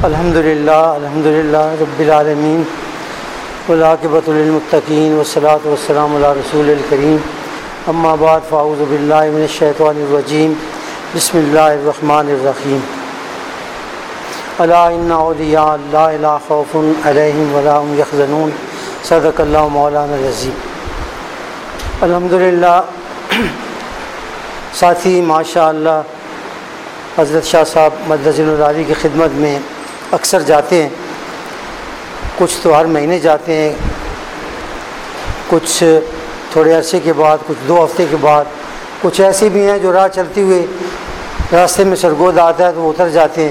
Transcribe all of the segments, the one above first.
الحمدللہ رب العالمین والعاقبۃ للمتقین والصلاۃ والسلام علی رسول الکریم اما بعد فاعوذ باللہ من الشیطان الرجیم بسم اللہ الرحمن الرحیم الا ان اولیاء اللہ لا خوف علیہم ولا هم یحزنون صدق اللہ مولانا العظیم۔ الحمدللہ ساتھی ماشاء اللہ حضرت شاہ صاحب مدظل العالی کی خدمت میں اکثر جاتے ہیں، کچھ تو ہر مہینے جاتے ہیں، کچھ تھوڑے عرصے کے بعد، کچھ 2 ہفتے کے بعد، کچھ ایسے بھی ہیں جو راہ چلتے ہوئے راستے میں سرگود آتا ہے تو وہ اتر جاتے ہیں۔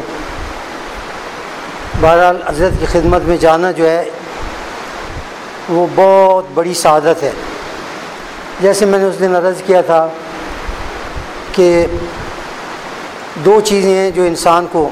بہرحال حضرت کی خدمت میں جانا جو ہے وہ بہت بڑی سعادت ہے۔ جیسے میں نے اس دن عرض کیا تھا کہ 2 چیزیں ہیں جو انسان کو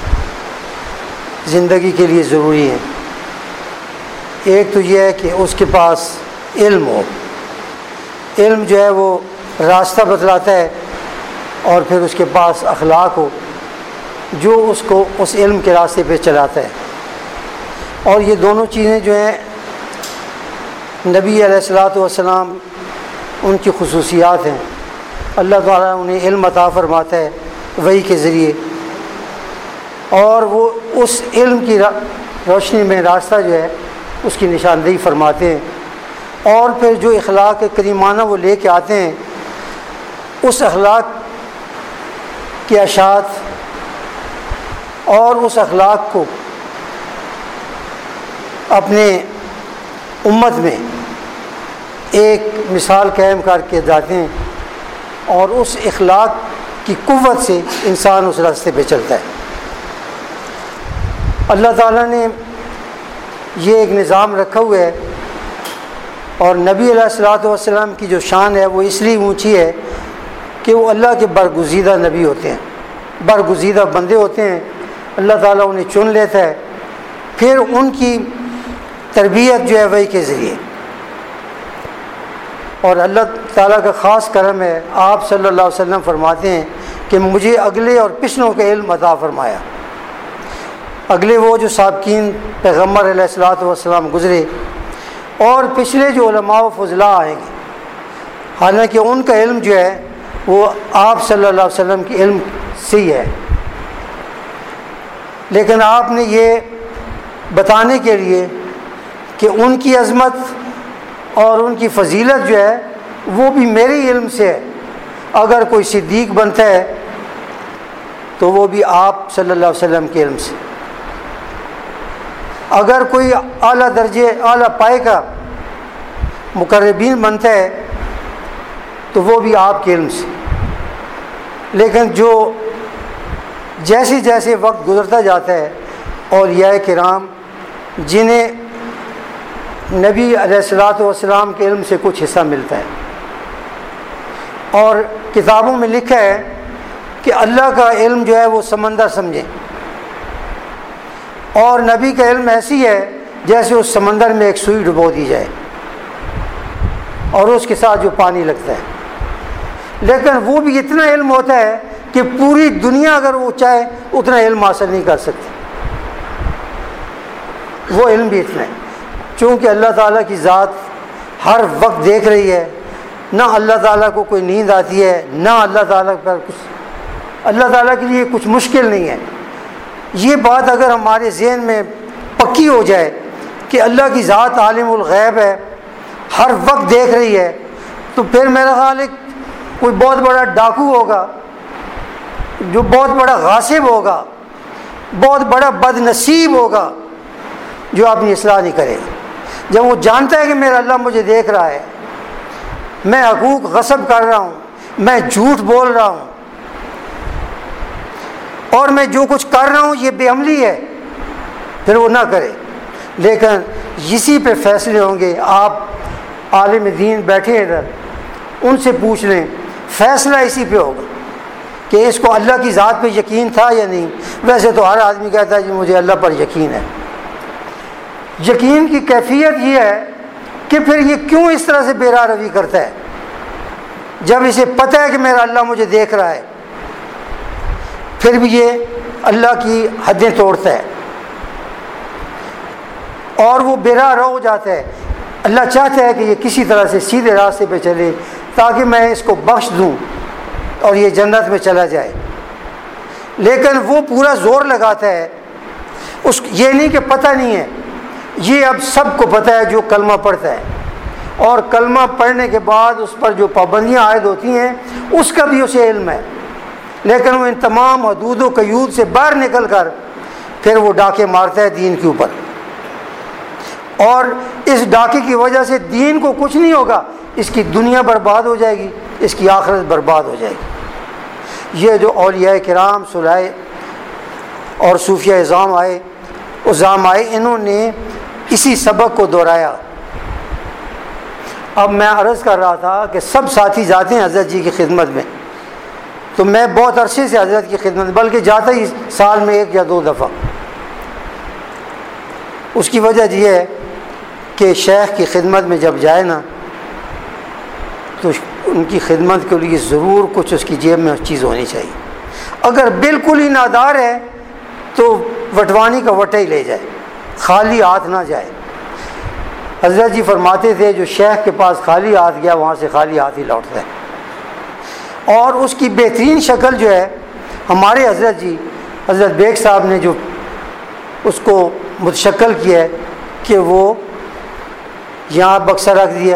زندگی کے لیے ضروری ہیں۔ ایک تو یہ ہے کہ اس کے پاس علم ہو، علم جو ہے وہ راستہ بتلاتا ہے، اور پھر اس کے پاس اخلاق ہو جو اس کو اس علم کے راستے پہ چلاتا ہے۔ اور یہ دونوں چیزیں جو ہیں نبی علیہ الصلوۃ والسلام ان کی خصوصیات ہیں۔ اللہ تعالیٰ انہیں علم عطا فرماتا ہے وحی کے ذریعے، اور وہ اس علم کی روشنی میں راستہ جو ہے اس کی نشاندہی فرماتے ہیں، اور پھر جو اخلاق کریمانہ وہ لے کے آتے ہیں اس اخلاق کی اشاعت اور اس اخلاق کو اپنے امت میں ایک مثال قائم کر کے جاتے ہیں، اور اس اخلاق کی قوت سے انسان اس راستے پہ چلتا ہے۔ اللہ تعالیٰ نے یہ ایک نظام رکھا ہوا ہے، اور نبی علیہ الصلوۃ والسلام کی جو شان ہے وہ اس لیے اونچی ہے کہ وہ اللہ کے برگزیدہ نبی ہوتے ہیں، برگزیدہ بندے ہوتے ہیں۔ اللہ تعالیٰ انہیں چن لیتا ہے، پھر ان کی تربیت جو ہے وحی کے ذریعے، اور اللہ تعالیٰ کا خاص کرم ہے، آپ صلی اللہ علیہ وسلم فرماتے ہیں کہ مجھے اگلے اور پچھلوں کے علم عطا فرمایا۔ اگلے وہ جو سابقین پیغمبر علیہ الصلوۃ والسلام گزرے، اور پچھلے جو علماء و فضلاء آئیں گے، حالانکہ ان کا علم جو ہے وہ آپ صلی اللہ علیہ وسلم کے علم سے ہی ہے، لیکن آپ نے یہ بتانے کے لیے کہ ان کی عظمت اور ان کی فضیلت جو ہے وہ بھی میرے علم سے ہے۔ اگر کوئی صدیق بنتا ہے تو وہ بھی آپ صلی اللہ علیہ وسلم کے علم سے، اگر کوئی اعلیٰ درجے اعلیٰ پائے کا مقربین بنتا ہے تو وہ بھی آپ کے علم سے۔ لیکن جو جیسے جیسے وقت گزرتا جاتا ہے، اولیاء کرام جنہیں نبی علیہ الصلوۃ والسلام کے علم سے کچھ حصہ ملتا ہے، اور کتابوں میں لکھا ہے کہ اللہ کا علم جو ہے وہ سمندر سمجھیں، اور نبی کا علم ایسی ہے جیسے اس سمندر میں ایک سوئی ڈبو دی جائے اور اس کے ساتھ جو پانی لگتا ہے، لیکن وہ بھی اتنا علم ہوتا ہے کہ پوری دنیا اگر وہ چاہے اتنا علم حاصل نہیں کر سکتی، وہ علم بھی اتنا ہے۔ چونکہ اللہ تعالیٰ کی ذات ہر وقت دیکھ رہی ہے، نہ اللہ تعالیٰ کو کوئی نیند آتی ہے، نہ اللہ تعالیٰ پر کچھ، اللہ تعالیٰ کے لیے کچھ مشکل نہیں ہے۔ یہ بات اگر ہمارے ذہن میں پکی ہو جائے کہ اللہ کی ذات عالم الغیب ہے، ہر وقت دیکھ رہی ہے، تو پھر میرا خیال ہے کوئی بہت بڑا ڈاکو ہوگا، جو بہت بڑا غاصب ہوگا، بہت بڑا بد نصیب ہوگا جو اپنی اصلاح نہیں کرے گا۔ جب وہ جانتا ہے کہ میرا اللہ مجھے دیکھ رہا ہے، میں حقوق غصب کر رہا ہوں، میں جھوٹ بول رہا ہوں، اور میں جو کچھ کر رہا ہوں یہ بے عملی ہے، پھر وہ نہ کرے۔ لیکن اسی پہ فیصلے ہوں گے۔ آپ عالم دین بیٹھے ہیں ادھر، ان سے پوچھ لیں، فیصلہ اسی پہ ہوگا کہ اس کو اللہ کی ذات پہ یقین تھا یا نہیں۔ ویسے تو ہر آدمی کہتا ہے کہ مجھے اللہ پر یقین ہے۔ یقین کی کیفیت یہ ہے کہ پھر یہ کیوں اس طرح سے بے راہ روی کرتا ہے جب اسے پتہ ہے کہ میرا اللہ مجھے دیکھ رہا ہے، پھر بھی یہ اللہ کی حدیں توڑتا ہے۔ اور وہ بے راہ ہو جاتا ہے. اللہ چاہتا ہے کہ یہ کسی طرح سے سیدھے راستے پہ چلے تاکہ میں اس کو بخش دوں اور یہ جنت میں چلا جائے. لیکن وہ پورا زور لگاتا ہے. یہ نہیں کہ پتہ نہیں ہے، یہ اب سب کو پتہ ہے جو کلمہ پڑھتا ہے، اور کلمہ پڑھنے کے بعد اس پر جو پابندیاں عائد ہوتی ہیں اس کا بھی اسے علم ہے. لیکن وہ ان تمام حدود و قیود سے باہر نکل کر پھر وہ ڈاکے مارتا ہے دین کے اوپر، اور اس ڈاکے کی وجہ سے دین کو کچھ نہیں ہوگا، اس کی دنیا برباد ہو جائے گی، اس کی آخرت برباد ہو جائے گی. یہ جو اولیاء کرام صلحائے اور صوفیہ اعظام آئے انہوں نے اسی سبق کو دہرایا. اب میں عرض کر رہا تھا کہ سب ساتھی جاتے ہیں حضرت جی کی خدمت میں، تو میں بہت عرصے سے حضرت کی خدمت میں، بلکہ جاتا ہی سال میں 1 یا 2 دفعہ. اس کی وجہ یہ ہے کہ شیخ کی خدمت میں جب جائے نا تو ان کی خدمت کے لیے ضرور کچھ اس کی جیب میں چیز ہونی چاہیے. اگر بالکل ہی نادار ہے تو وٹوانی کا وٹا ہی لے جائے، خالی ہاتھ نہ جائے. حضرت جی فرماتے تھے جو شیخ کے پاس خالی ہاتھ گیا وہاں سے خالی ہاتھ ہی لوٹتا ہے. اور اس کی بہترین شکل جو ہے ہمارے حضرت بیگ صاحب نے جو اس کو متشکل کیا ہے کہ وہ یہاں بکسا رکھ دیا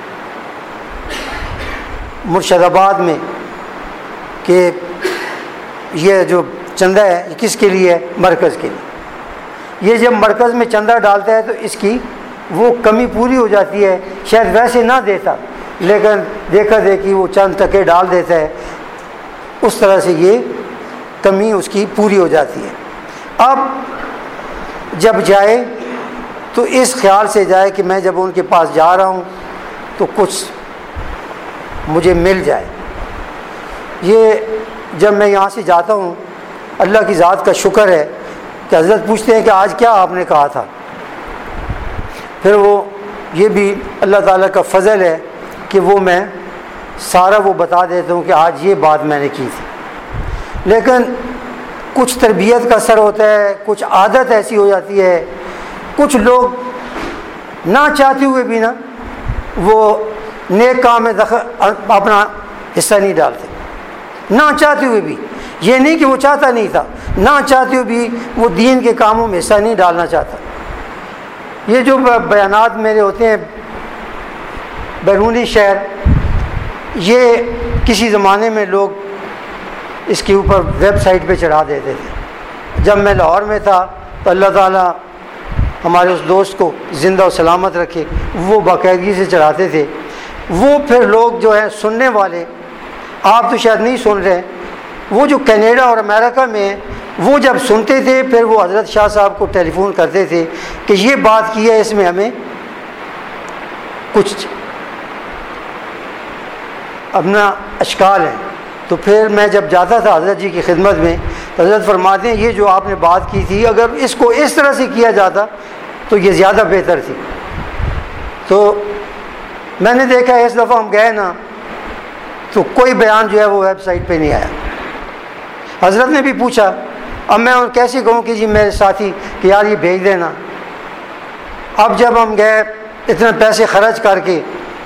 مرشد آباد میں کہ یہ جو چندہ ہے یہ کس کے لیے ہے؟ مرکز کے لیے. یہ جب مرکز میں چندہ ڈالتا ہے تو اس کی وہ کمی پوری ہو جاتی ہے. شاید ویسے نہ دیتا لیکن دیکھا دیکھی وہ چند ٹکے ڈال دیتا ہے، اس طرح سے یہ کمی اس کی پوری ہو جاتی ہے. اب جب جائے تو اس خیال سے جائے کہ میں جب ان کے پاس جا رہا ہوں تو کچھ مجھے مل جائے. یہ جب میں یہاں سے جاتا ہوں اللہ کی ذات کا شکر ہے کہ حضرت پوچھتے ہیں کہ آج کیا آپ نے کہا تھا، پھر وہ یہ بھی اللہ تعالیٰ کا فضل ہے کہ وہ میں سارا وہ بتا دیتا ہوں کہ آج یہ بات میں نے کی تھی. لیکن کچھ تربیت کا اثر ہوتا ہے، کچھ عادت ایسی ہو جاتی ہے، کچھ لوگ نہ چاہتے ہوئے بھی نا وہ نیک کام میں اپنا حصہ نہیں ڈالتے، نہ چاہتے ہوئے بھی. یہ نہیں کہ وہ چاہتا نہیں تھا، نہ چاہتے ہوئے بھی وہ دین کے کاموں میں حصہ نہیں ڈالنا چاہتا. یہ جو بیانات میرے ہوتے ہیں بیرونی شہر، یہ کسی زمانے میں لوگ اس کے اوپر ویب سائٹ پہ چڑھا دیتے تھے. جب میں لاہور میں تھا تو اللہ تعالیٰ ہمارے اس دوست کو زندہ و سلامت رکھے، وہ باقاعدگی سے چڑھاتے تھے. وہ پھر لوگ جو ہیں سننے والے، آپ تو شاید نہیں سن رہے، وہ جو کینیڈا اور امریکہ میں ہیں وہ جب سنتے تھے پھر وہ حضرت شاہ صاحب کو ٹیلی فون کرتے تھے کہ یہ بات کی ہے، اس میں ہمیں کچھ اپنا اشکال ہے. تو پھر میں جب جاتا تھا حضرت جی کی خدمت میں تو حضرت فرماتے ہیں یہ جو آپ نے بات کی تھی اگر اس کو اس طرح سے کیا جاتا تو یہ زیادہ بہتر تھی. تو میں نے دیکھا اس دفعہ ہم گئے نا تو کوئی بیان جو ہے وہ ویب سائٹ پہ نہیں آیا. حضرت نے بھی پوچھا، اب میں کیسے کہوں کہ جی میرے ساتھی کہ یار یہ بھیج دینا. اب جب ہم گئے اتنے پیسے خرچ کر کے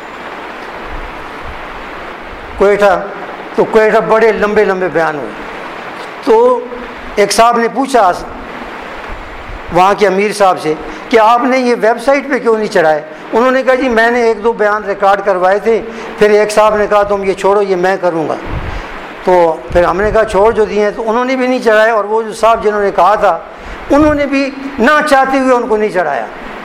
کوئٹہ، تو کوئٹہ بڑے لمبے لمبے بیان ہوئے. تو ایک صاحب نے پوچھا وہاں کے امیر صاحب سے کہ آپ نے یہ ویب سائٹ پہ کیوں نہیں چڑھائے؟ انہوں نے کہا جی میں نے 1-2 بیان ریکارڈ کروائے تھے، پھر ایک صاحب نے کہا تم یہ چھوڑو یہ میں کروں گا. تو پھر ہم نے کہا چھوڑ جو دیے ہیں، تو انہوں نے بھی نہیں چڑھائے، اور وہ جو صاحب جنہوں نے کہا تھا انہوں نے بھی نہ چاہتے ہوئے ان کو نہیں چڑھایا.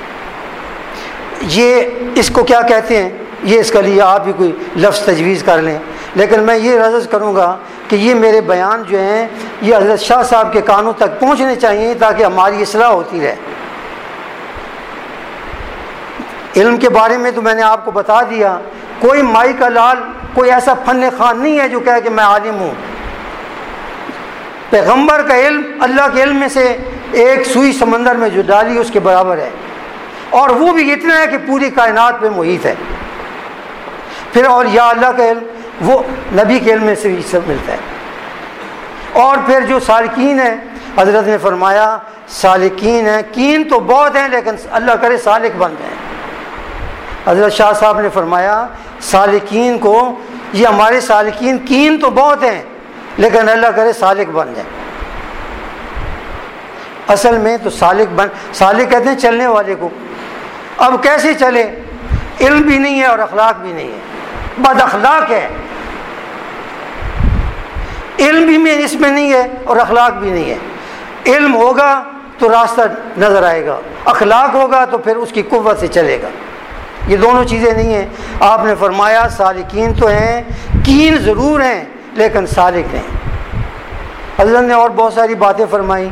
یہ اس کو کیا کہتے ہیں، یہ اس کے لیے آپ بھی کوئی لفظ تجویز کر لیں. لیکن میں یہ عرض کروں گا کہ یہ میرے بیان جو ہیں یہ حضرت شاہ صاحب کے کانوں تک پہنچنے چاہیے تاکہ ہماری اصلاح ہوتی رہے. علم کے بارے میں تو میں نے آپ کو بتا دیا، کوئی مائی کا لال، کوئی ایسا فن خوان نہیں ہے جو کہے کہ میں عالم ہوں. پیغمبر کا علم اللہ کے علم میں سے ایک سوئی سمندر میں جو ڈالی اس کے برابر ہے، اور وہ بھی اتنا ہے کہ پوری کائنات پہ محیط ہے. پھر اور یا اللہ کا علم وہ نبی کے علم میں سے بھی سب ملتا ہے. اور پھر جو سالکین ہیں حضرت نے فرمایا سالکین ہیں، کین تو بہت ہیں لیکن اللہ کرے سالک بن جائیں۔ حضرت شاہ صاحب نے فرمایا سالکین کو، یہ ہمارے سالکین کین تو بہت ہیں لیکن اللہ کرے سالک بن جائیں۔ اصل میں تو سالک کہتے ہیں چلنے والے کو۔ اب کیسے چلے؟ علم بھی نہیں ہے اور اخلاق بھی نہیں ہے، بد اخلاق ہے۔ علم بھی میں اس میں نہیں ہے اور اخلاق بھی نہیں ہے۔ علم ہوگا تو راستہ نظر آئے گا، اخلاق ہوگا تو پھر اس کی قوت سے چلے گا۔ یہ دونوں چیزیں نہیں ہیں۔ آپ نے فرمایا سالکین تو ہیں، کین ضرور ہیں لیکن سالک نہیں۔ حضرت نے اور بہت ساری باتیں فرمائی۔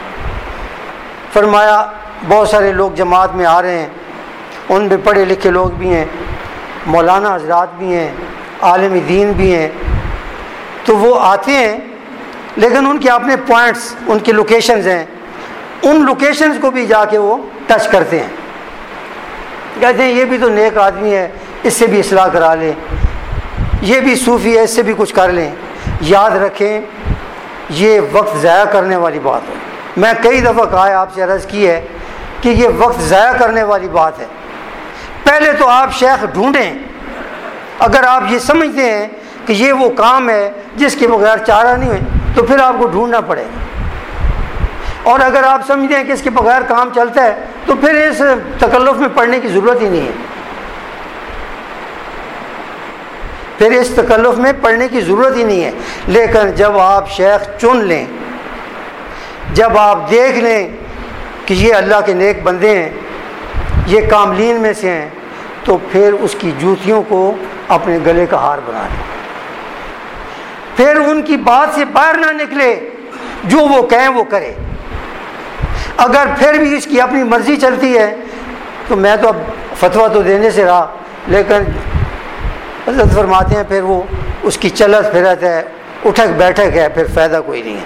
فرمایا بہت سارے لوگ جماعت میں آ رہے ہیں، ان میں پڑھے لکھے لوگ بھی ہیں، مولانا حضرات بھی ہیں، عالم دین بھی ہیں، تو وہ آتے ہیں لیکن ان کے اپنے پوائنٹس، ان کی لوکیشنز ہیں، ان لوکیشنز کو بھی جا کے وہ ٹچ کرتے ہیں، کہتے ہیں یہ بھی تو نیک آدمی ہے، اس سے بھی اصلاح کرا لیں، یہ بھی صوفی ہے، اس سے بھی کچھ کر لیں۔ یاد رکھیں یہ وقت ضائع کرنے والی بات ہے۔ میں کئی دفعہ کہا ہے، آپ سے عرض کی ہے کہ یہ وقت ضائع کرنے والی بات ہے۔ پہلے تو آپ شیخ ڈھونڈیں۔ اگر آپ یہ سمجھتے ہیں کہ یہ وہ کام ہے جس کے بغیر چارہ نہیں ہے تو پھر آپ کو ڈھونڈنا پڑے گا، اور اگر آپ سمجھتے ہیں کہ اس کے بغیر کام چلتا ہے تو پھر اس تکلف میں پڑھنے کی ضرورت ہی نہیں ہے، پھر اس تکلف میں پڑھنے کی ضرورت ہی نہیں ہے۔ لیکن جب آپ شیخ چن لیں، جب آپ دیکھ لیں کہ یہ اللہ کے نیک بندے ہیں، یہ کاملین میں سے ہیں، تو پھر اس کی جوتیوں کو اپنے گلے کا ہار بنا لیں، پھر ان کی بات سے باہر نہ نکلے، جو وہ کہیں وہ کرے۔ اگر پھر بھی اس کی اپنی مرضی چلتی ہے تو میں تو اب فتویٰ تو دینے سے رہا، لیکن حضرت فرماتے ہیں پھر وہ اس کی چلت پھرت ہے، اٹھک بیٹھک ہے، پھر فائدہ کوئی نہیں ہے۔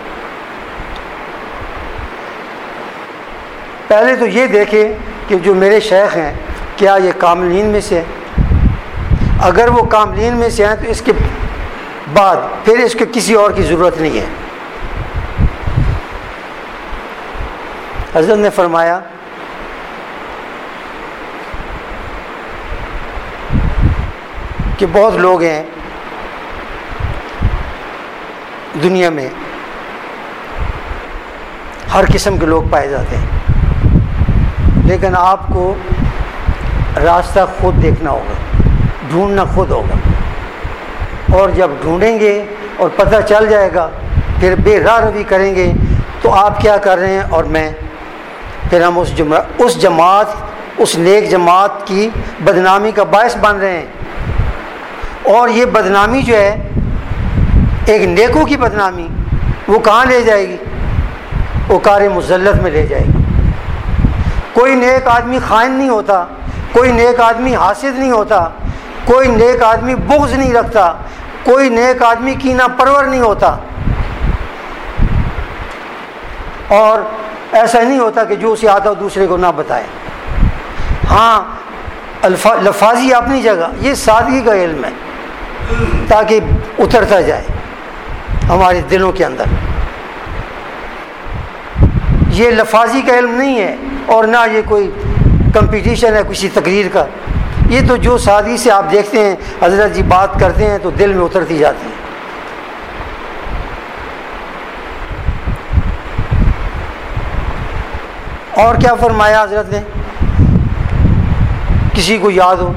پہلے تو یہ دیکھیں کہ جو میرے شیخ ہیں کیا یہ کاملین میں سے ہیں؟ اگر وہ کاملین میں سے ہیں تو اس کے بعد پھر اس کے کسی اور کی ضرورت نہیں ہے۔ حضرت نے فرمایا کہ بہت لوگ ہیں دنیا میں، ہر قسم کے لوگ پائے جاتے ہیں، لیکن آپ کو راستہ خود دیکھنا ہوگا، ڈھونڈنا خود ہوگا، اور جب ڈھونڈیں گے اور پتہ چل جائے گا پھر بے راہ روی کریں گے تو آپ کیا کر رہے ہیں اور میں، پھر ہم اس جماعت، اس نیک جماعت کی بدنامی کا باعث بن رہے ہیں۔ اور یہ بدنامی جو ہے ایک نیکوں کی بدنامی، وہ کہاں لے جائے گی؟ اوقار مذلت میں لے جائے گی۔ کوئی نیک آدمی خائن نہیں ہوتا، کوئی نیک آدمی حاسد نہیں ہوتا، کوئی نیک آدمی بغض نہیں رکھتا، کوئی نیک آدمی کینہ پرور نہیں ہوتا، اور ایسا نہیں ہوتا کہ جو اسے آتا ہو دوسرے کو نہ بتائے۔ ہاں لفاظی اپنی جگہ، یہ سادگی کا علم ہے تاکہ اترتا جائے ہمارے دلوں کے اندر۔ یہ لفاظی کا علم نہیں ہے اور نہ یہ کوئی کمپٹیشن ہے کسی تقریر کا، یہ تو جو سادگی سے آپ دیکھتے ہیں حضرت جی بات کرتے ہیں تو دل میں اترتی جاتی ہے۔ اور کیا فرمایا حضرت نے؟ کسی کو یاد ہو؟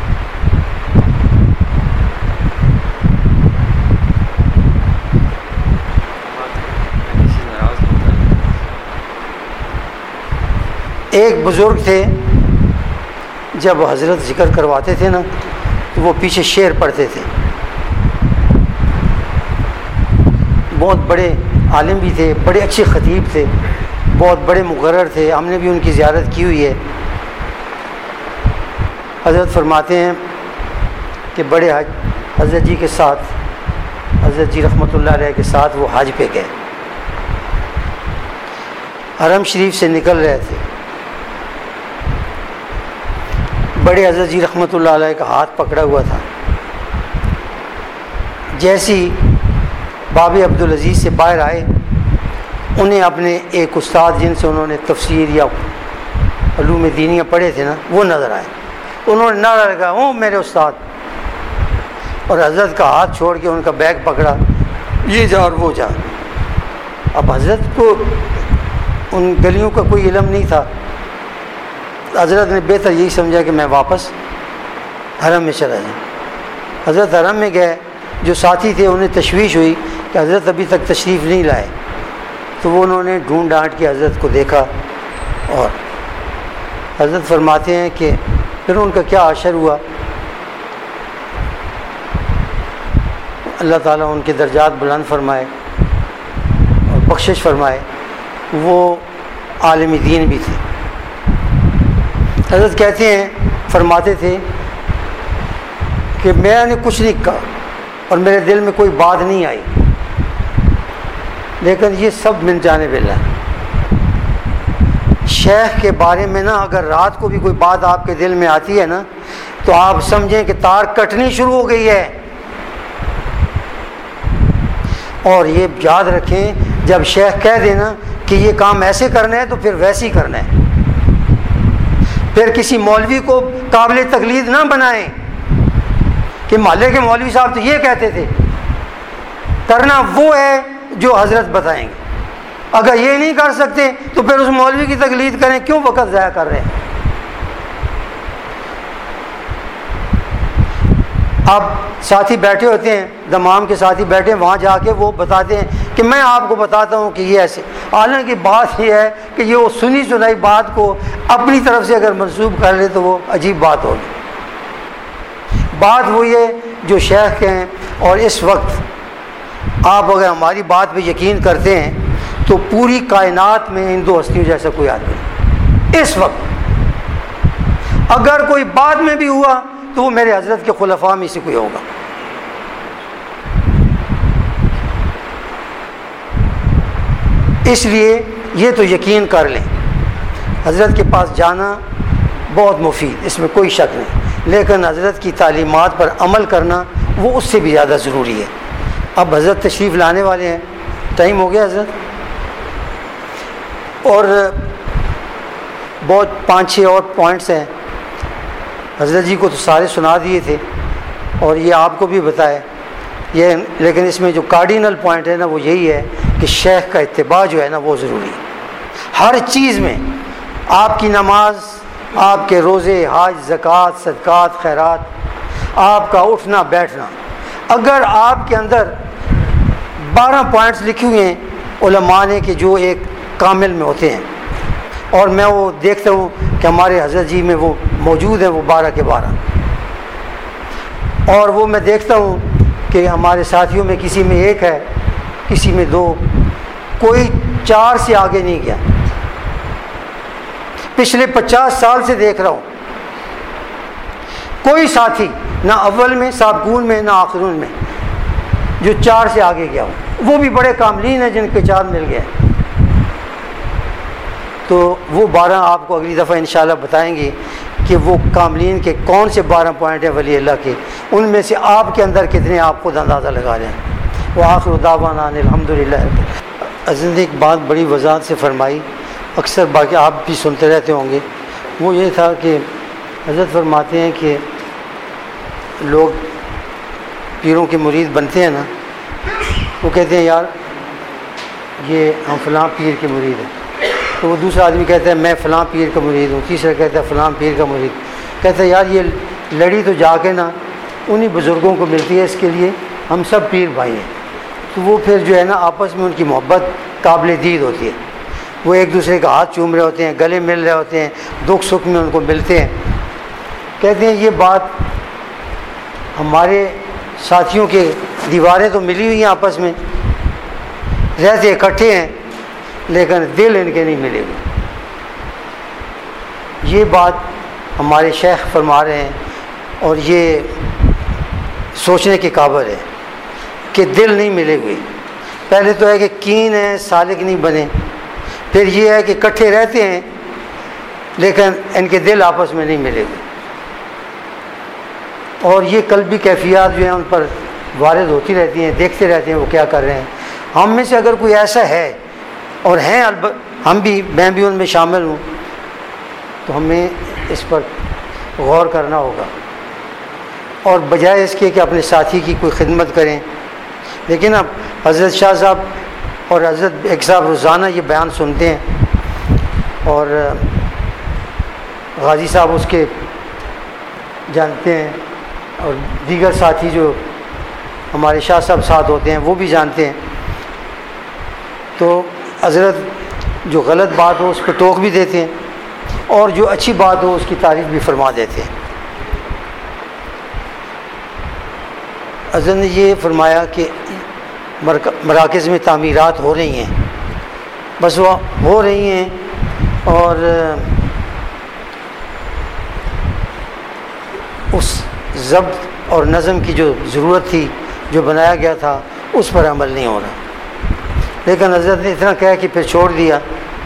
ایک بزرگ تھے، جب حضرت ذکر کرواتے تھے نا تو وہ پیچھے شعر پڑھتے تھے، بہت بڑے عالم بھی تھے، بڑے اچھے خطیب تھے، بہت بڑے مقرر تھے، ہم نے بھی ان کی زیارت کی ہوئی ہے۔ حضرت فرماتے ہیں کہ بڑے حضرت جی کے ساتھ، حضرت جی رحمۃ اللہ علیہ کے ساتھ وہ حج پہ گئے، حرم شریف سے نکل رہے تھے، بڑے حضرت جی رحمۃ اللہ علیہ کا ہاتھ پکڑا ہوا تھا، جیسی باب عبدالعزیز سے باہر آئے انہیں اپنے ایک استاد جن سے انہوں نے تفسیر یا علوم دینیہ پڑھے تھے نا وہ نظر آئے. انہوں نے نعرہ لگایا او میرے استاد, اور حضرت کا ہاتھ چھوڑ کے ان کا بیگ پکڑا, یہ جا اور وہ جا. اب حضرت کو ان گلیوں کا کوئی علم نہیں تھا. حضرت نے بہتر یہی سمجھا کہ میں واپس حرم میں چلا جاؤں. حضرت حرم میں گئے. جو ساتھی تھے انہیں تشویش ہوئی کہ حضرت ابھی تک تشریف نہیں لائے, تو وہ انہوں نے ڈھونڈ ڈانٹ کے حضرت کو دیکھا, اور حضرت فرماتے ہیں کہ پھر ان کا کیا حشر ہوا. اللہ تعالیٰ ان کے درجات بلند فرمائے اور بخشش فرمائے. وہ عالم دین بھی تھے. حضرت کہتے ہیں, فرماتے تھے کہ میں نے کچھ نہیں کہا اور میرے دل میں کوئی بات نہیں آئی, لیکن یہ سب من جانب اللہ. شیخ کے بارے میں نا اگر رات کو بھی کوئی بات آپ کے دل میں آتی ہے نا تو آپ سمجھیں کہ تار کٹنی شروع ہو گئی ہے. اور یہ یاد رکھیں, جب شیخ کہہ دینا کہ یہ کام ایسے کرنا ہے تو پھر ویسے ہی کرنا ہے. پھر کسی مولوی کو قابل تقلید نہ بنائیں کہ محلے کے مولوی صاحب تو یہ کہتے تھے. کرنا وہ ہے جو حضرت بتائیں گے. اگر یہ نہیں کر سکتے تو پھر اس مولوی کی تقلید کریں, کیوں وقت ضائع کر رہے ہیں. اب ساتھی بیٹھے ہوتے ہیں, دمام کے ساتھی بیٹھے ہیں, وہاں جا کے وہ بتاتے ہیں کہ میں آپ کو بتاتا ہوں کہ یہ ایسے. حالانکہ بات یہ ہے کہ یہ وہ سنی سنائی بات کو اپنی طرف سے اگر منسوب کر لے تو وہ عجیب بات ہوگی. بات وہی ہے جو شیخ ہیں. اور اس وقت آپ اگر ہماری بات پہ یقین کرتے ہیں تو پوری کائنات میں ان دو ہستیوں جیسا کوئی آدمی نہیں. اس وقت اگر کوئی بعد میں بھی ہوا تو وہ میرے حضرت کے خلفاء میں سے کوئی ہوگا. اس لیے یہ تو یقین کر لیں, حضرت کے پاس جانا بہت مفید, اس میں کوئی شک نہیں, لیکن حضرت کی تعلیمات پر عمل کرنا وہ اس سے بھی زیادہ ضروری ہے. اب حضرت تشریف لانے والے ہیں, ٹائم ہو گیا حضرت, اور بہت 5-6 اور پوائنٹس ہیں. حضرت جی کو تو سارے سنا دیے تھے اور یہ آپ کو بھی بتائے یہ, لیکن اس میں جو کارڈینل پوائنٹ ہے نا وہ یہی ہے کہ شیخ کا اتباع جو ہے نا وہ ضروری ہے. ہر چیز میں آپ کی نماز, آپ کے روزے, حج, زکوٰۃ, صدقات, خیرات, آپ کا اٹھنا بیٹھنا, اگر آپ کے اندر 12 پوائنٹس لکھے ہوئے ہیں علماء نے کہ جو ایک کامل میں ہوتے ہیں, اور میں وہ دیکھتا ہوں کہ ہمارے حضرت جی میں وہ موجود ہیں, وہ 12 کے 12, اور وہ میں دیکھتا ہوں کہ ہمارے ساتھیوں میں کسی میں 1 ہے, کسی میں 2, کوئی 4 سے آگے نہیں گیا. پچھلے 50 سال سے دیکھ رہا ہوں کوئی ساتھی نہ اول میں, سابقون میں, نہ آخرون میں جو 4 سے آگے گیا ہو. وہ بھی بڑے کاملین ہیں جن کے 4 مل گئے. تو وہ 12 آپ کو اگلی دفعہ انشاءاللہ بتائیں گے کہ وہ کاملین کے کون سے 12 پوائنٹ ہیں ولی اللہ کے, ان میں سے آپ کے اندر کتنے آپ خود اندازہ لگا لیں. وآخر دعوانا الحمدللہ. حضرت نے ایک بات بڑی وضاحت سے فرمائی, اکثر باقی آپ بھی سنتے رہتے ہوں گے. وہ یہ تھا کہ حضرت فرماتے ہیں کہ لوگ پیروں کے مرید بنتے ہیں نا, وہ کہتے ہیں یار یہ ہم فلاں پیر کے مرید ہیں, تو وہ دوسرا آدمی کہتا ہے میں فلاں پیر کا مرید ہوں, تیسرا کہتا ہے فلاں پیر کا مرید. کہتا ہے یار یہ لڑی تو جا کے نا انہی بزرگوں کو ملتی ہے, اس کے لیے ہم سب پیر بھائی ہیں. تو وہ پھر جو ہے نا آپس میں ان کی محبت قابل دید ہوتی ہے. وہ ایک دوسرے کا ہاتھ چوم رہے ہوتے ہیں, گلے مل رہے ہوتے ہیں, دکھ سکھ میں ان کو ملتے ہیں. کہتے ہیں یہ بات ہمارے ساتھیوں کے دیواریں تو ملی ہوئی ہیں, آپس میں رہتے اکٹھے ہیں, لیکن دل ان کے نہیں ملے ہوئے. یہ بات ہمارے شیخ فرما رہے ہیں, اور یہ سوچنے کے قابل ہے کہ دل نہیں ملے ہوئے. پہلے تو ہے کہ کین ہے, سالک نہیں بنے. پھر یہ ہے کہ اکٹھے رہتے ہیں لیکن ان کے دل آپس میں نہیں ملے ہوئے. اور یہ قلبی کیفیات جو ہیں ان پر وارد ہوتی رہتی ہیں, دیکھتے رہتے ہیں وہ کیا کر رہے ہیں. ہم میں سے اگر کوئی ایسا ہے اور ہیں میں بھی ان میں شامل ہوں، تو ہمیں اس پر غور کرنا ہوگا، اور بجائے اس کے کہ اپنے ساتھی کی کوئی خدمت کریں. لیکن اب حضرت شاہ صاحب اور حضرت ایک صاحب روزانہ یہ بیان سنتے ہیں، اور غازی صاحب اس کے جانتے ہیں، اور دیگر ساتھی جو ہمارے شاہ صاحب ساتھ ہوتے ہیں وہ بھی جانتے ہیں. تو حضرت جو غلط بات ہو اس پہ ٹوک بھی دیتے ہیں، اور جو اچھی بات ہو اس کی تعریف بھی فرما دیتے ہیں. حضرت نے یہ فرمایا کہ مراکز میں تعمیرات ہو رہی ہیں، بس وہ ہو رہی ہیں، اور اس ضبط اور نظم کی جو ضرورت تھی، جو بنایا گیا تھا، اس پر عمل نہیں ہو رہا. لیکن حضرت نے اتنا کہا کہ پھر چھوڑ دیا.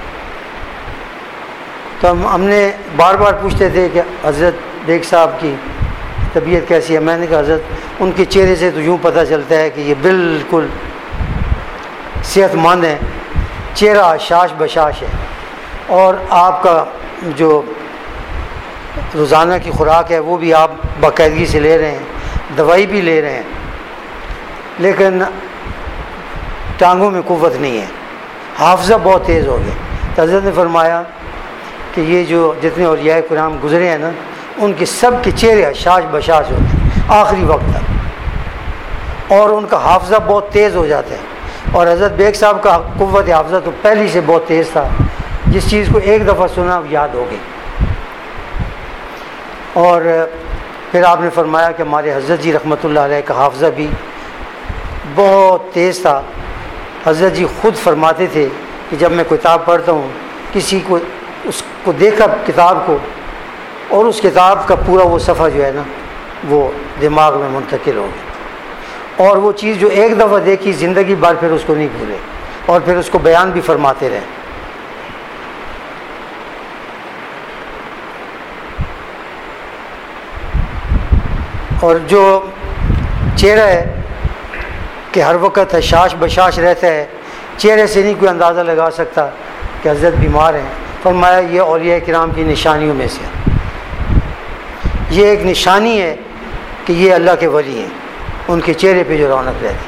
تو ہم نے بار بار پوچھتے تھے کہ حضرت بیگ صاحب کی طبیعت کیسی ہے. میں نے کہا حضرت ان کے چہرے سے تو یوں پتہ چلتا ہے کہ یہ بالکل صحت مند ہیں، چہرہ شاش بشاش ہے، اور آپ کا جو روزانہ کی خوراک ہے وہ بھی آپ باقاعدگی سے لے رہے ہیں، دوائی بھی لے رہے ہیں، لیکن ٹانگوں میں قوت نہیں ہے، حافظہ بہت تیز ہو گیا. تو حضرت نے فرمایا کہ یہ جو جتنے اولیاء کرام گزرے ہیں نا، ان کے سب کے چہرے شاش بشاش ہوتے ہیں آخری وقت تک، اور ان کا حافظہ بہت تیز ہو جاتا ہے. اور حضرت بیگ صاحب کا قوت حافظہ تو پہلی سے بہت تیز تھا، جس چیز کو ایک دفعہ سنا یاد ہو گئی. اور پھر آپ نے فرمایا کہ ہمارے حضرت جی رحمۃ اللہ علیہ کا حافظہ بھی بہت تیز تھا. حضرت جی خود فرماتے تھے کہ جب میں کتاب پڑھتا ہوں، کسی کو اس کو دیکھا کتاب کو، اور اس کتاب کا پورا وہ صفحہ جو ہے نا وہ دماغ میں منتقل ہو گیا، اور وہ چیز جو ایک دفعہ دیکھی زندگی بھر پھر اس کو نہیں بھولے، اور پھر اس کو بیان بھی فرماتے رہے. اور جو چہرہ ہے کہ ہر وقت حشاش بشاش رہتا ہے، چہرے سے نہیں کوئی اندازہ لگا سکتا کہ حضرت بیمار ہیں. فرمایا یہ اولیاء کرام کی نشانیوں میں سے یہ ایک نشانی ہے کہ یہ اللہ کے ولی ہیں، ان کے چہرے پہ جو رونق رہتی.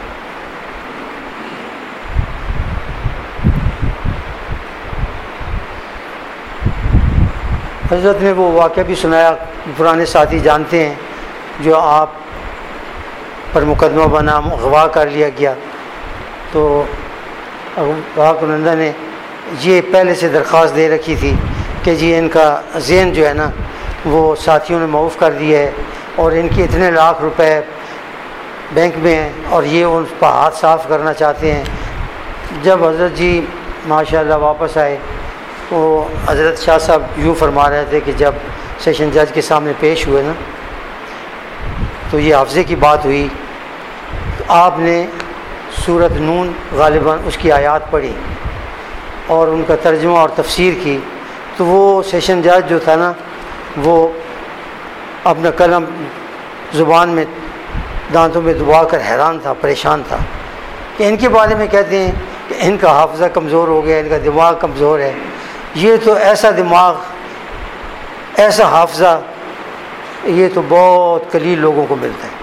حضرت نے وہ واقعہ بھی سنایا، پرانے ساتھی جانتے ہیں، جو آپ پر مقدمہ بنا، اغوا کر لیا گیا. تو اغوا کنندہ نے یہ پہلے سے درخواست دے رکھی تھی کہ جی ان کا ذہن جو ہے نا وہ ساتھیوں نے معاف کر دیا ہے، اور ان کے اتنے لاکھ روپے بینک میں ہیں، اور یہ ان پر ہاتھ صاف کرنا چاہتے ہیں. جب حضرت جی ماشاءاللہ واپس آئے تو حضرت شاہ صاحب یوں فرما رہے تھے کہ جب سیشن جج کے سامنے پیش ہوئے نا تو یہ حافظے کی بات ہوئی، تو آپ نے سورۃ نون غالباً اس کی آیات پڑھی اور ان کا ترجمہ اور تفسیر کی. تو وہ سیشن جج جو تھا نا وہ اپنا قلم زبان میں دانتوں میں دبا کر حیران تھا، پریشان تھا کہ ان کے بارے میں کہتے ہیں کہ ان کا حافظہ کمزور ہو گیا، ان کا دماغ کمزور ہے. یہ تو ایسا دماغ، ایسا حافظہ، یہ تو بہت قلیل لوگوں کو ملتا ہے.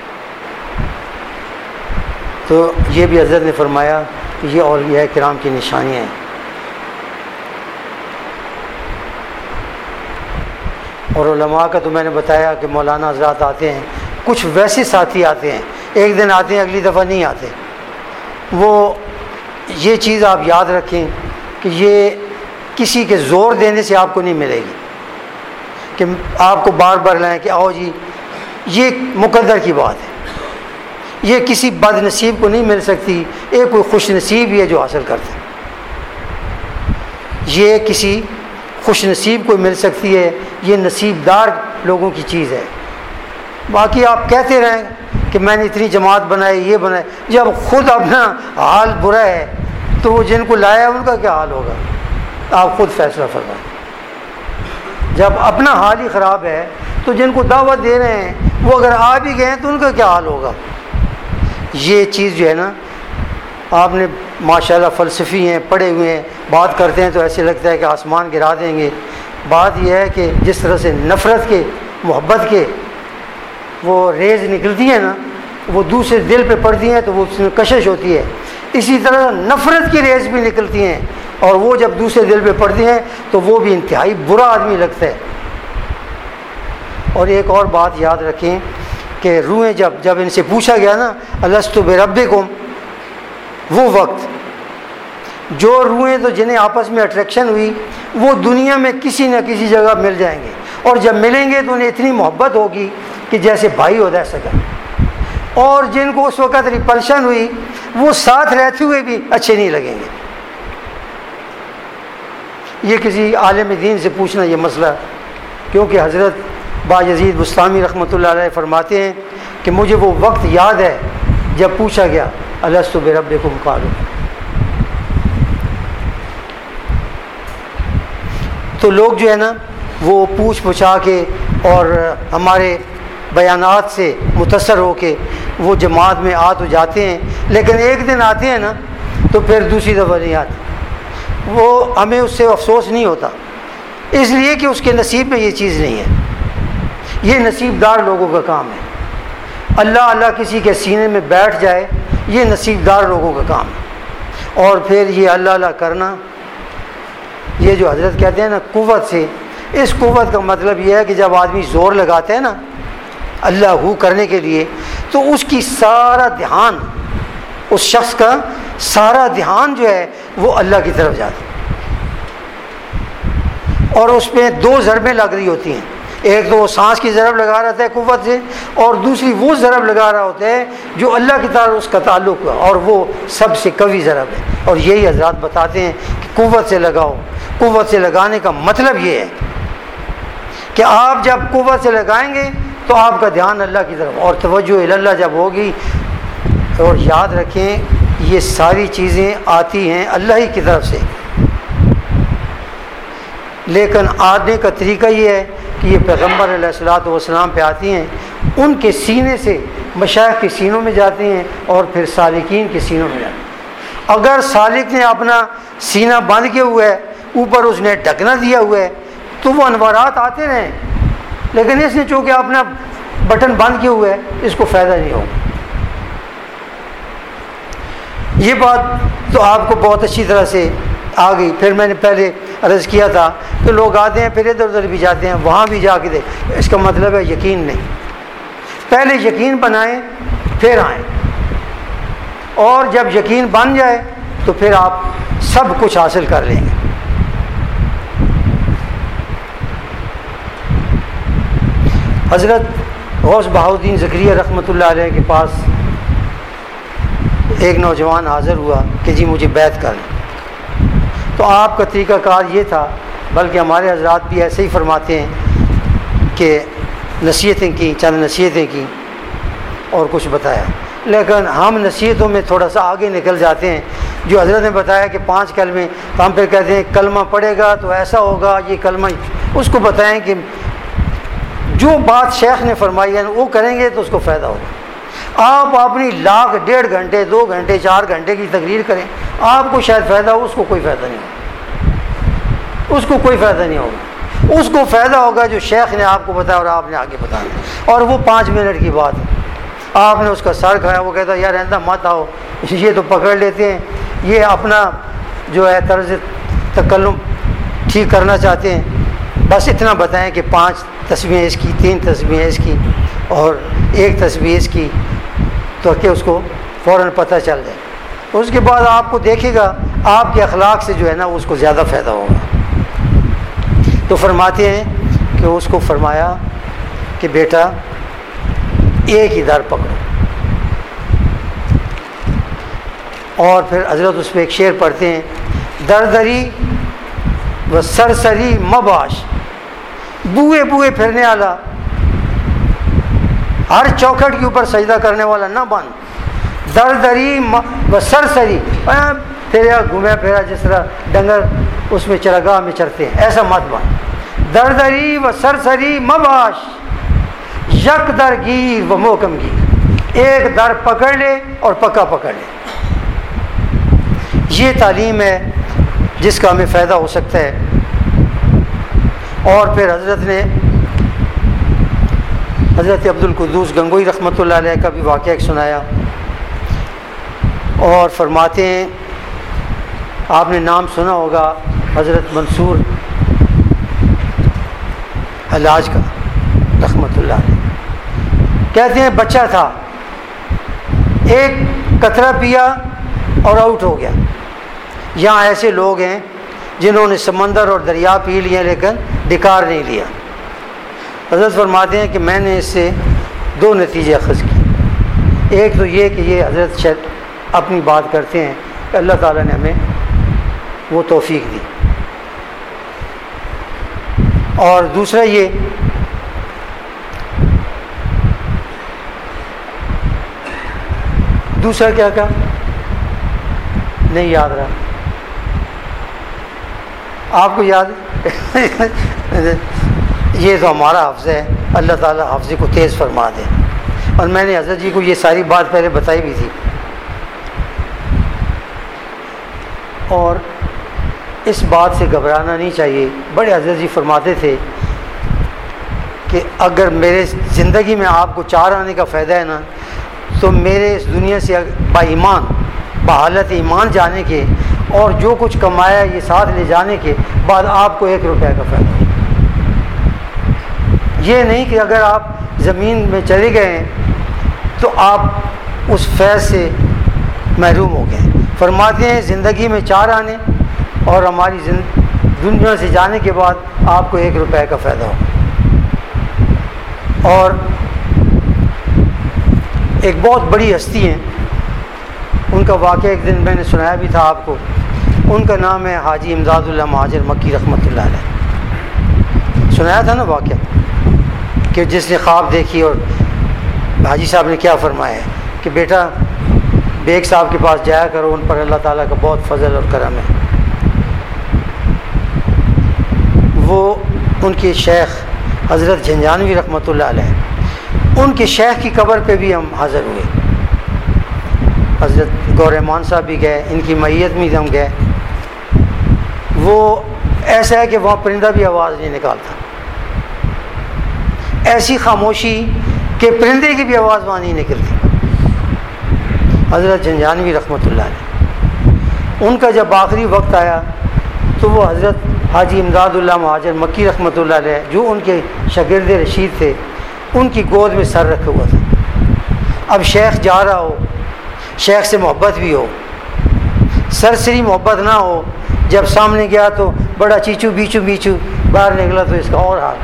تو یہ بھی حضرت نے فرمایا کہ یہ اولیاء کرام کی نشانیاں ہیں. اور علماء کا تو میں نے بتایا کہ مولانا حضرات آتے ہیں، کچھ ویسے ساتھی آتے ہیں، ایک دن آتے ہیں اگلی دفعہ نہیں آتے. وہ یہ چیز آپ یاد رکھیں کہ یہ کسی کے زور دینے سے آپ کو نہیں ملے گی کہ آپ کو بار بار لائیں کہ آؤ جی. یہ مقدر کی بات ہے، یہ کسی بد نصیب کو نہیں مل سکتی، ایک کوئی خوش نصیب ہی ہے جو حاصل کرتا ہے. یہ کسی خوش نصیب کو مل سکتی ہے، یہ نصیب دار لوگوں کی چیز ہے. باقی آپ کہتے رہیں کہ میں نے اتنی جماعت بنائی، یہ بنائے، جب خود اپنا حال برا ہے تو وہ جن کو لایا ان کا کیا حال ہوگا؟ آپ خود فیصلہ فرمائیں. جب اپنا حال ہی خراب ہے تو جن کو دعوت دے رہے ہیں وہ اگر آ بھی گئے تو ان کا کیا حال ہوگا؟ یہ چیز جو ہے نا آپ نے ماشاءاللہ فلسفی ہیں، پڑھے ہوئے ہیں، بات کرتے ہیں تو ایسے لگتا ہے کہ آسمان گرا دیں گے۔ بات یہ ہے کہ جس طرح سے نفرت کے، محبت کے وہ ریز نکلتی ہیں نا، وہ دوسرے دل پہ پڑتی ہیں تو وہ اس میں کشش ہوتی ہے، اسی طرح نفرت کی ریز بھی نکلتی ہیں، اور وہ جب دوسرے دل پہ پڑتی ہیں تو وہ بھی انتہائی برا آدمی لگتا ہے۔ اور ایک اور بات یاد رکھیں کہ روحیں جب ان سے پوچھا گیا نا الستو بربکم، وہ وقت جو روحیں تو جنہیں آپس میں اٹریکشن ہوئی وہ دنیا میں کسی نہ کسی جگہ مل جائیں گے، اور جب ملیں گے تو انہیں اتنی محبت ہوگی کہ جیسے بھائی ہوتا ہے سگا، اور جن کو اس وقت ریپلشن ہوئی وہ ساتھ رہتے ہوئے بھی اچھے نہیں لگیں گے۔ یہ کسی عالم دین سے پوچھنا یہ مسئلہ، کیونکہ حضرت بایزید بستامی رحمۃ اللہ علیہ فرماتے ہیں کہ مجھے وہ وقت یاد ہے جب پوچھا گیا الستو بربکم قالوا، تو لوگ جو ہے نا وہ پوچھ پچھا کے اور ہمارے بیانات سے متاثر ہو کے وہ جماعت میں آ تو جاتے ہیں، لیکن ایک دن آتے ہیں نا تو پھر دوسری دفعہ نہیں آتے۔ وہ ہمیں اس سے افسوس نہیں ہوتا، اس لیے کہ اس کے نصیب میں یہ چیز نہیں ہے، یہ نصیب دار لوگوں کا کام ہے۔ اللہ اللہ کسی کے سینے میں بیٹھ جائے یہ نصیب دار لوگوں کا کام ہے، اور پھر یہ اللہ اللہ کرنا، یہ جو حضرت کہتے ہیں نا قوت سے، اس قوت کا مطلب یہ ہے کہ جب آدمی زور لگاتا ہے نا اللہ ہو کرنے کے لیے تو اس کی سارا دھیان، اس شخص کا سارا دھیان جو ہے وہ اللہ کی طرف جاتا ہے، اور اس میں دو ضربیں لگ رہی ہوتی ہیں، ایک تو وہ سانس کی ضرب لگا رہا ہے قوت سے، اور دوسری وہ ضرب لگا رہا ہوتا ہے جو اللہ کی طرف اس کا تعلق ہے، اور وہ سب سے قوی ضرب ہے۔ اور یہی حضرات بتاتے ہیں کہ قوت سے لگاؤ۔ قوت سے لگانے کا مطلب یہ ہے کہ آپ جب قوت سے لگائیں گے تو آپ کا دھیان اللہ کی طرف، اور توجہ اللہ جب ہوگی، اور یاد رکھیں یہ ساری چیزیں آتی ہیں اللہ ہی کی طرف سے، لیکن آنے کا طریقہ یہ ہے کہ یہ پیغمبر علیہ الصلوۃ والسلام پہ آتی ہیں، ان کے سینے سے مشائخ کے سینوں میں جاتی ہیں اور پھر سالکین کے سینوں میں جاتی ہیں۔ اگر سالک نے اپنا سینہ بند کیا ہوا ہے، اوپر اس نے ڈھکنا دیا ہوا ہے تو وہ انوارات آتے رہیں، لیکن اس نے چونکہ اپنا بٹن بند کیا ہوا ہے اس کو فائدہ نہیں ہوگا۔ یہ بات تو آپ کو بہت اچھی طرح سے آ گئی۔ پھر میں نے پہلے عرض کیا تھا کہ لوگ آتے ہیں پھر ادھر ادھر بھی جاتے ہیں، وہاں بھی جا کے دیکھ، اس کا مطلب ہے یقین نہیں۔ پہلے یقین بنائیں پھر آئیں، اور جب یقین بن جائے تو پھر آپ سب کچھ حاصل کر لیں گے۔ حضرت غوث بہاؤالدین زکریا رحمۃ اللہ علیہ کے پاس ایک نوجوان حاضر ہوا کہ جی مجھے بیعت کر لیں، تو آپ کا طریقہ کار یہ تھا، بلکہ ہمارے حضرات بھی ایسے ہی فرماتے ہیں کہ نصیحتیں کی، چند نصیحتیں کی اور کچھ بتایا، لیکن ہم نصیحتوں میں تھوڑا سا آگے نکل جاتے ہیں۔ جو حضرت نے بتایا کہ 5 کلمے، ہم پھر کہتے ہیں کلمہ پڑھے گا تو ایسا ہوگا، یہ کلمہ، اس کو بتائیں کہ جو بات شیخ نے فرمائی ہے وہ کریں گے تو اس کو فائدہ ہوگا۔ آپ اپنی لاکھ 1.5 گھنٹے 2 گھنٹے 4 گھنٹے کی تقریر کریں، آپ کو شاید فائدہ ہو، اس کو کوئی فائدہ نہیں ہوگا، اس کو کوئی فائدہ نہیں ہوگا، اس کو فائدہ ہوگا جو شیخ نے آپ کو بتایا اور آپ نے آگے بتانا، اور وہ 5 منٹ کی بات ہے۔ آپ نے اس کا سر کھایا، وہ کہتا یار ایسا مت آؤ، یہ تو پکڑ لیتے ہیں، یہ اپنا جو ہے طرز تکلم ٹھیک کرنا چاہتے ہیں، بس اتنا بتائیں کہ 5 تسبیحیں اس کی، 3 تسبیحیں اس کی اور 1 تسبیح اس کی، تو کہ اس کو فوراً پتہ چل جائے۔ اس کے بعد آپ کو دیکھے گا آپ کے اخلاق سے جو ہے نا اس کو زیادہ فائدہ ہوگا۔ تو فرماتے ہیں کہ اس کو فرمایا کہ بیٹا ایک ہی در پکڑو، اور پھر حضرت اس پہ ایک شعر پڑھتے ہیں، دردری و سرسری مباش، بوئے بوئے پھرنے والا، ہر چوکھٹ کے اوپر سجدہ کرنے والا نہ بن، دردری و سرسری، پھریا گھومیا پھرا جس طرح ڈنگر اس میں چراگاہ میں چرتے ہیں، ایسا مت بن، دردری و سرسری مباش، یک در گیر و محکم گیر، ایک در پکڑ لے اور پکا پکڑ لے۔ یہ تعلیم ہے جس کا ہمیں فائدہ ہو سکتا ہے۔ اور پھر حضرت عبد القدوس گنگوئی رحمۃ اللہ علیہ کا بھی واقعہ ایک سنایا، اور فرماتے ہیں، آپ نے نام سنا ہوگا حضرت منصور حلاج کا رحمۃ اللہ علیہ، کہتے ہیں بچہ تھا، ایک قطرہ پیا اور آؤٹ ہو گیا۔ یہاں ایسے لوگ ہیں جنہوں نے سمندر اور دریا پی لیے لیکن ڈکار نہیں لیا۔ حضرت فرماتے ہیں کہ میں نے اس سے 2 نتیجے اخذ کیے۔ ایک تو یہ کہ یہ حضرت اپنی بات کرتے ہیں کہ اللہ تعالیٰ نے ہمیں وہ توفیق دی، اور دوسرا یہ دوسرا کیا کہا نہیں یاد رہا، آپ کو یاد ہے؟ یہ تو ہمارا حفظ ہے، اللہ تعالیٰ حفظ کو تیز فرما دے۔ اور میں نے حضرت جی کو یہ ساری بات پہلے بتائی بھی تھی، اور اس بات سے گھبرانا نہیں چاہیے۔ بڑے حضرت جی فرماتے تھے کہ اگر میرے زندگی میں آپ کو 4 آنے کا فائدہ ہے نا، تو میرے اس دنیا سے با ایمان، بحالت ایمان جانے کے اور جو کچھ کمایا یہ ساتھ لے جانے کے بعد آپ کو 1 روپے کا فائدہ ہے۔ یہ نہیں کہ اگر آپ زمین میں چلے گئے ہیں تو آپ اس فیض سے محروم ہو گئے۔ فرماتے ہیں زندگی میں 4 آنے اور ہماری دنیا سے جانے کے بعد آپ کو 1 روپے کا فائدہ ہو۔ اور ایک بہت بڑی ہستی ہیں، ان کا واقعہ ایک دن میں نے سنایا بھی تھا آپ کو، ان کا نام ہے حاجی امداد اللہ مہاجر مکی رحمۃ اللہ علیہ۔ سنایا تھا نا واقعہ کہ جس نے خواب دیکھی اور حاجی صاحب نے کیا فرمایا ہے کہ بیٹا بیگ صاحب کے پاس جایا کرو، ان پر اللہ تعالیٰ کا بہت فضل اور کرم ہے۔ وہ ان کے شیخ حضرت جھنجھانوی رحمۃ اللہ علیہ، ان کے شیخ کی قبر پہ بھی ہم حاضر ہوئے، حضرت گور رحمان صاحب بھی گئے، ان کی معیت میں ہم گئے۔ وہ ایسا ہے کہ وہاں پرندہ بھی آواز نہیں نکالتا، ایسی خاموشی کہ پرندے کی بھی آواز وہاں نہیں نکلتی۔ حضرت جھنجھانوی رحمۃ اللہ علیہ، ان کا جب آخری وقت آیا تو وہ حضرت حاجی امداد اللہ مہاجر مکی رحمۃ اللہ علیہ جو ان کے شاگرد رشید تھے، ان کی گود میں سر رکھا ہوا تھا۔ اب شیخ جا رہا ہو، شیخ سے محبت بھی ہو، سرسری محبت نہ ہو، جب سامنے گیا تو بڑا چیچو بیچو بیچو، باہر نکلا تو اس کا اور حال۔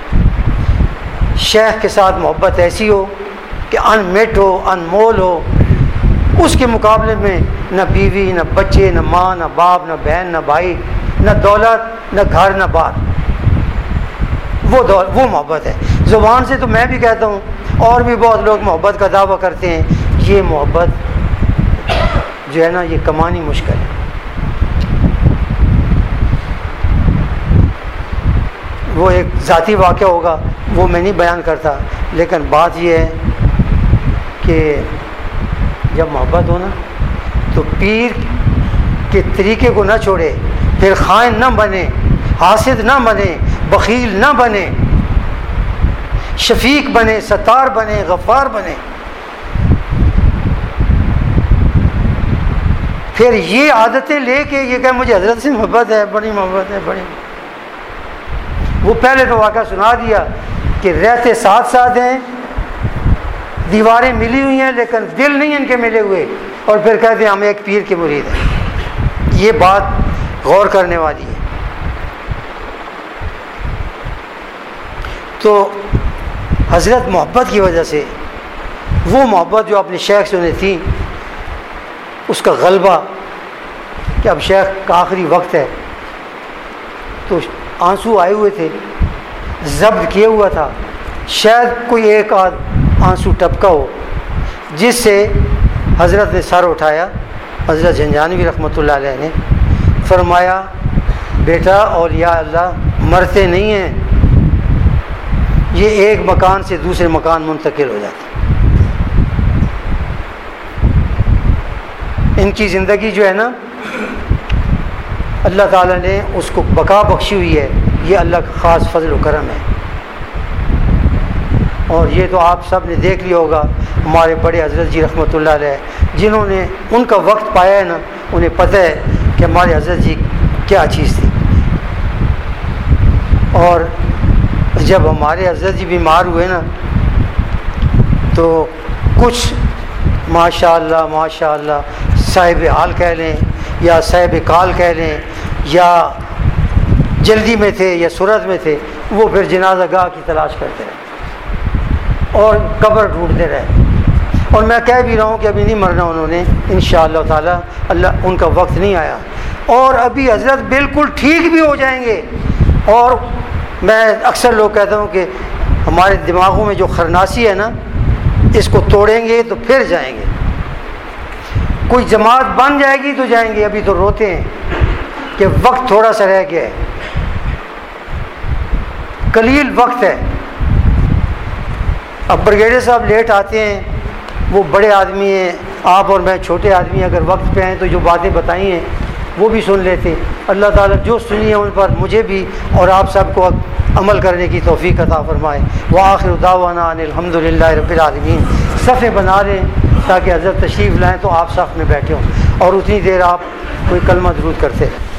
شیخ کے ساتھ محبت ایسی ہو کہ انمٹ ہو، انمول ہو، اس کے مقابلے میں نہ بیوی، نہ بچے، نہ ماں، نہ باپ، نہ بہن، نہ بھائی، نہ دولت، نہ گھر، نہ بار۔ وہ محبت ہے۔ زبان سے تو میں بھی کہتا ہوں، اور بھی بہت لوگ محبت کا دعویٰ کرتے ہیں، یہ محبت جو ہے نا یہ کمانی مشکل ہے۔ وہ ایک ذاتی واقعہ ہوگا، وہ میں نہیں بیان کرتا، لیکن بات یہ ہے کہ جب محبت ہو نا تو پیر کے طریقے کو نہ چھوڑے، پھر خائن نہ بنے، حاسد نہ بنے، بخیل نہ بنے، شفیق بنے، ستار بنے، غفار بنے۔ پھر یہ عادتیں لے کے یہ کہ مجھے حضرت سے محبت ہے، بڑی محبت ہے، بڑی۔ وہ پہلے تو واقعہ سنا دیا کہ رہتے ساتھ ساتھ ہیں، دیواریں ملی ہوئی ہیں لیکن دل نہیں ان کے ملے ہوئے، اور پھر کہتے ہیں ہم ایک پیر کے مرید ہیں۔ یہ بات غور کرنے والی ہے۔ تو حضرت محبت کی وجہ سے، وہ محبت جو اپنے شیخ سے انہیں تھی، اس کا غلبہ کہ اب شیخ کا آخری وقت ہے، تو آنسو آئے ہوئے تھے، ضبط کیا ہوا تھا، شاید کوئی ایک آدھ آنسو ٹپکا ہو، جس سے حضرت نے سر اٹھایا، حضرت جھنجھانوی رحمۃ اللہ علیہ نے فرمایا، بیٹا اولیاء اللہ مرتے نہیں ہیں، یہ ایک مکان سے دوسرے مکان منتقل ہو جاتے، ان کی زندگی جو ہے نا اللہ تعالیٰ نے اس کو بقا بخشی ہوئی ہے، یہ اللہ کا خاص فضل و کرم ہے۔ اور یہ تو آپ سب نے دیکھ لیا ہوگا، ہمارے بڑے حضرت جی رحمۃ اللہ علیہ، جنہوں نے ان کا وقت پایا ہے نا، انہیں پتہ ہے کہ ہمارے حضرت جی کیا چیز تھی۔ اور جب ہمارے حضرت جی بیمار ہوئے نا تو کچھ ماشاء اللہ صاحب حال کہہ لیں یا صاحب کال کہہ لیں، یا جلدی میں تھے یا سرعت میں تھے، وہ پھر جنازہ گاہ کی تلاش کرتے رہے اور قبر ڈھونڈتے رہے۔ اور میں کہہ بھی رہا ہوں کہ ابھی نہیں مرنا انہوں نے، انشاءاللہ تعالی اللہ ان کا وقت نہیں آیا، اور ابھی حضرت بالکل ٹھیک بھی ہو جائیں گے۔ اور میں اکثر لوگ کہتا ہوں کہ ہمارے دماغوں میں جو خرناسی ہے نا، اس کو توڑیں گے تو پھر جائیں گے، کوئی جماعت بن جائے گی تو جائیں گے۔ ابھی تو روتے ہیں کہ وقت تھوڑا سا رہ گیا ہے، قلیل وقت ہے۔ اب برگیڈیئر صاحب لیٹ آتے ہیں، وہ بڑے آدمی ہیں، آپ اور میں چھوٹے آدمی ہیں، اگر وقت پہ آئیں تو جو باتیں بتائی ہیں وہ بھی سن لیتے۔ اللہ تعالیٰ جو سنی ہے ان پر مجھے بھی اور آپ سب کو عمل کرنے کی توفیق عطا فرمائے۔ وآخر دعوانا ان الحمد للہ رب العالمین۔ صفیں بنا لیں تاکہ حضرت تشریف لائیں تو آپ صف میں بیٹھے ہوں، اور اتنی دیر آپ کوئی کلمہ درود کرتے رہیں۔